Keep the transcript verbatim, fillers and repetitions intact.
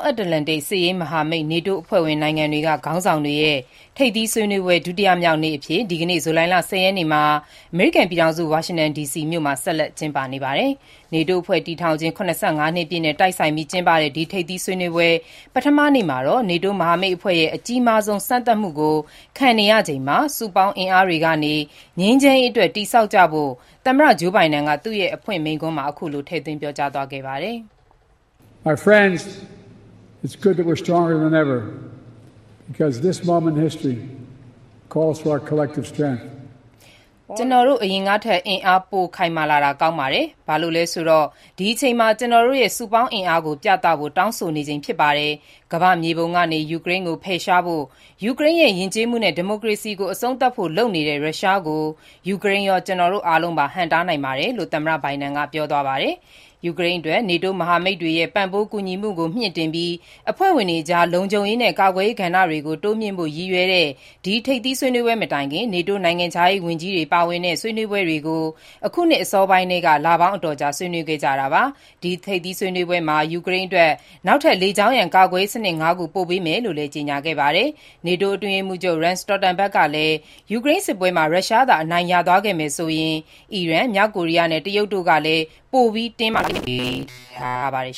က်အတ္တလန်တိတ်စစ်ရေးမဟာမိတ် နေတိုးအဖွဲ့ဝင်နိုင်ငံတွေကခေါင်းဆောင်တွေရဲ့ထိပ်သီးဆွေးနွေးပွဲဒုတိယမြောက်နေ့အဖြစ်ဒီကနေ့ဇူလိုင်လ ၁၀ ရက်နေ့မှာအမေရိကန်ပြည်ထောင်စုဝါရှင်တန်ဒီစီမြို့မှာဆက်လက်ကျင်းပနေပါတယ်။နေတိုးအဖွဲ့တည်ထောင်ခြင်း ၇၅ နှစ်ပြည့်နဲ့တိုက်ဆိုင်ပြီးကျင်းပတဲ့ဒီထိပ်သီးဆွေးနွေးပွဲပထမနေ့မှာတော့နေတိုးမဟာမိတ်အဖွဲ့ရဲ့အကြီးမားဆုံးစမ်းသပ်မှုကိုခံနေရချိန်မှာစုပေါင်းအင်အားတွေကနေငြိမ်းချမ်းရေးအတွက်တည်ဆောက်ကြဖို့သမ္မတဂျိုးဘိုင်ဒန်ကသူ့ရဲ့အဖွင့်မိန့်ခွန်းမှာအခုလိုထည့်သွင်းပြောကြားသွားခဲ့ပါတယ်။ My friends, it's good that we're stronger than ever because this moment in history calls for our collective strength. ကျွန်တော်တို့အရင်ကထက်အင်အားပိုခိုင်မာလာတာကောင်းပါတယ်။ဘာလို့လဲဆိုတော့ဒီအချိန်မှာကျွန်တော်တို့ရဲ့စုပေါင်းအင်အားကိုပြသဖို့တောင်းဆိုနေချိန်ဖြစ်ပါတယ်။ကမ္ဘာမြေပုံကနေယူကရိန်းကိုဖယ်ရှားဖို့ယူကရိန်းရဲ့ယဉ်ကျေးမှုနဲ့ဒီမိုကရေစီကိုအဆုံးသတ်ဖို့လုပ်နေတဲ့ရုရှားကိုယူကရိန်းရောကျွန်တော်တို့အားလုံးပါဟန့်တားနိုင်ပါတယ်လို့သမ္မတဘိုင်ဒန်ကပြောသွားပါတယ်။ယူကရိန်းအတွက်နေတိုးမဟာမိတ်တွေရဲ့ပံ့ပိုးကူညီမှုကိုမြှင့်တင်ပြီးအဖွဲ့ဝင်တွေကြားလုံခြုံရေးနဲ့ကာကွယ်ရေးကဏ္ဍတွေကိုတိုးမြှင့်ဖို့ရည်ရွယ်တဲ့ဒီထိပ်သီးဆွေးနွေးပွဲမတိုင်ခင်နေတိုးနိုင်ငံခြားရေးဝန်ကြီးတွေပါဝင်တဲ့ဆွေးနွေးပွဲတွေကိုအခုနှစ်အစောပိုင်းတွေကလပေါင်းအတော်ကြာဆွေးနွေးခဲ့ကြတာပါ။ဒီထိပ်သီးဆွေးနွေးပွဲမှာယူကရိန်းအတွက်နောက်ထပ်လေကြောင်းရန်ကာကွယ်ရေးစနစ်၅ခုပို့ပေးမယ်လို့လည်းကြေညာခဲ့ပါတယ်။နေတိုးအတွင်းရေးမှူးချုပ် Jens Stoltenberg ကလည်းယူကရိန်းစစ်ပွဲမှာရုရှားသာအနိုင်ရသွားခဲ့မယ်ဆိုရင်အီရန်၊မြောက်ကိုရီးယားနဲ့တရုတ်တို့ကလည်းပိုပြီးတင်းမာထားပါတယ်